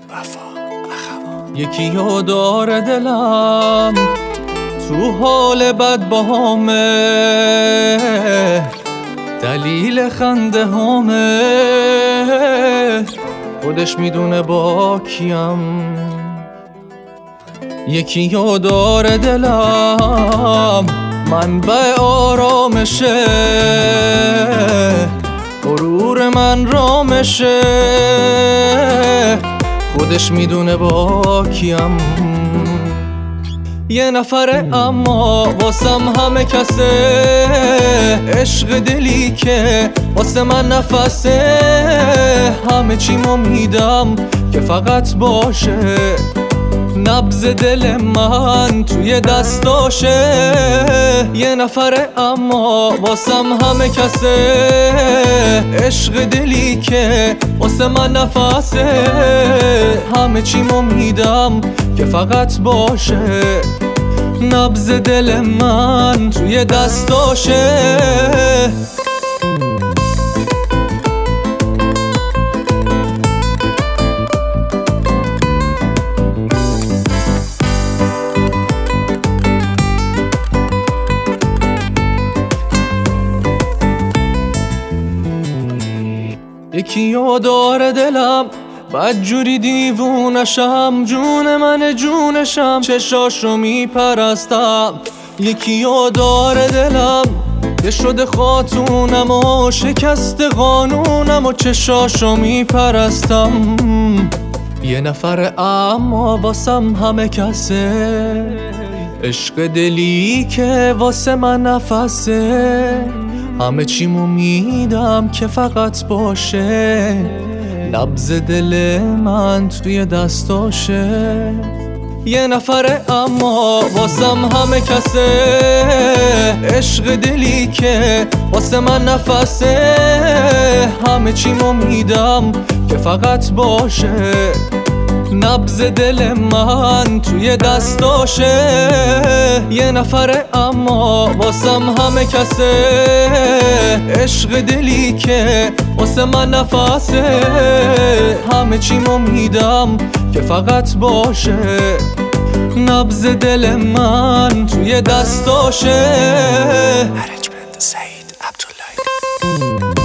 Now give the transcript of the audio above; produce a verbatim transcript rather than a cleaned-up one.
یکی یادار دلم تو حال بد با همه، دلیل خنده همه خودش میدونه با کیم. یکی یادار دلم منبع آرامشه، غرور من رامشه خودش میدونه با کیم. یه نفره اما واسم همه کسه، عشق دلی که واسه من نفسه، همه چیمو میدم که فقط باشه، نبض دل من توی دستاشه. یه نفره اما واسم همه کسه، عشق دلی که واسه من نفسه، همه چیمو میدم که فقط باشه، نبض دل من توی دستاشه. یکی یادار دلم بدجوری دیوونشم، جون من جونشم، چشاشو میپرستم. یکی یادار دلم که شده خاتونم و شکست قانونم و چشاشو میپرستم. یه نفر اما واسم همه کسه، عشق دلی که واسه من نفسه، همه چیمو میدم که فقط باشه، نبض دل من توی دستاشه. یه نفره اما واسم همه کسه، عشق دلی که واسه من نفسه، همه چیمو میدم که فقط باشه، نبض دل من توی دستاشه. یه نفره اما واسم همه کسه، عشق دلی که واسه من نفسه، همه چیمو میدم که فقط باشه، نبض دل من توی دستاشه. Arrangement سعید عبداللهی.